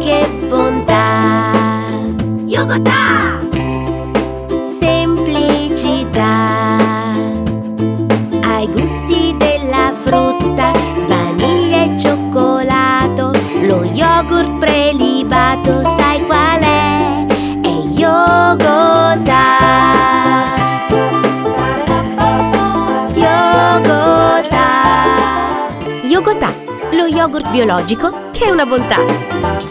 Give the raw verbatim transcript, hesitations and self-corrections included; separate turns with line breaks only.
che bontà. Yogotà! Semplicità. Ai gusti della frutta, vaniglia e cioccolato. Lo yogurt prelibato, sai qual è? È Yogotà. Yogotà. Yogotà, lo yogurt biologico che è una bontà.